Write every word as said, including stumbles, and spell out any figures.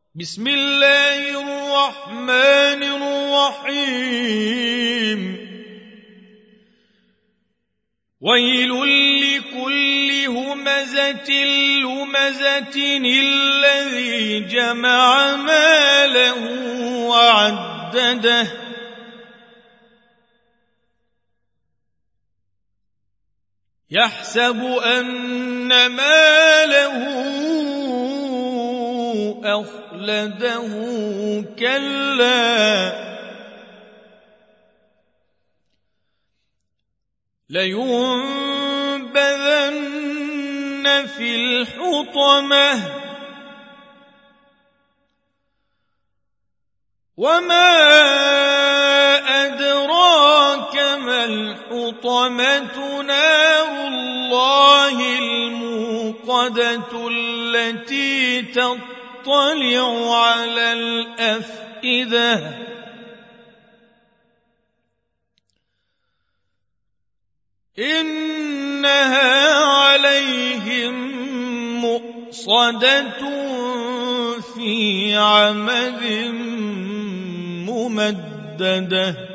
بسم الله الرحمن الرحيم ويل لكل همزة لمزة الذي جمع ماله وعدده يحسب أن ماله أخلده كلا لينبذن في الحطمة وما أدراك ما الحطمة نار الله الموقدة التي تطلع على الأفئدة إنها عليهم مؤصدة في عمد ممددة.